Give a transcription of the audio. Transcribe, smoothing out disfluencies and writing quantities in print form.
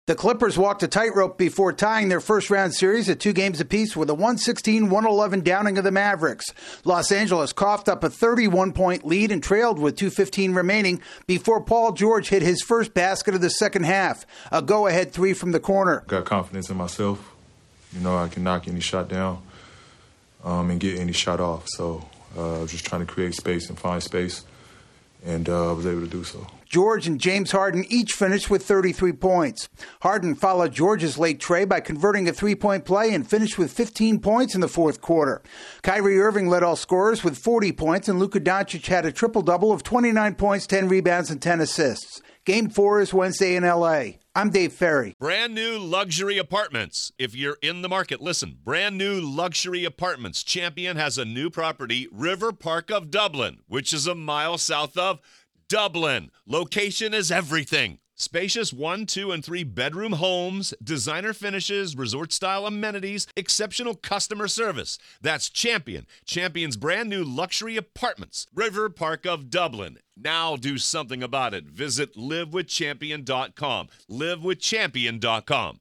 The Clippers walked a tightrope before tying their first-round series at 2 games apiece with a 116-111 downing of the Mavericks. Los Angeles coughed up a 31-point lead and trailed with 2:15 remaining before Paul George hit his first basket of the second half, a go-ahead three from the corner. Got confidence in myself. You know, I can knock any shot down and get any shot off. So I was just trying to create space and find space, and I was able to do so. George and James Harden each finished with 33 points. Harden followed George's late tray by converting a three-point play and finished with 15 points in the fourth quarter. Kyrie Irving led all scorers with 40 points, and Luka Doncic had a triple-double of 29 points, 10 rebounds, and 10 assists. Game 4 is Wednesday in L.A. I'm Dave Ferry. Brand new luxury apartments. If you're in the market, listen. Brand new luxury apartments. Champion has a new property, River Park of Dublin, which is a mile south of Dublin. Location is everything. Spacious 1, 2, and 3 bedroom homes, designer finishes, resort-style amenities, exceptional customer service. That's Champion. Champion's brand new luxury apartments. River Park of Dublin. Now do something about it. Visit livewithchampion.com. livewithchampion.com.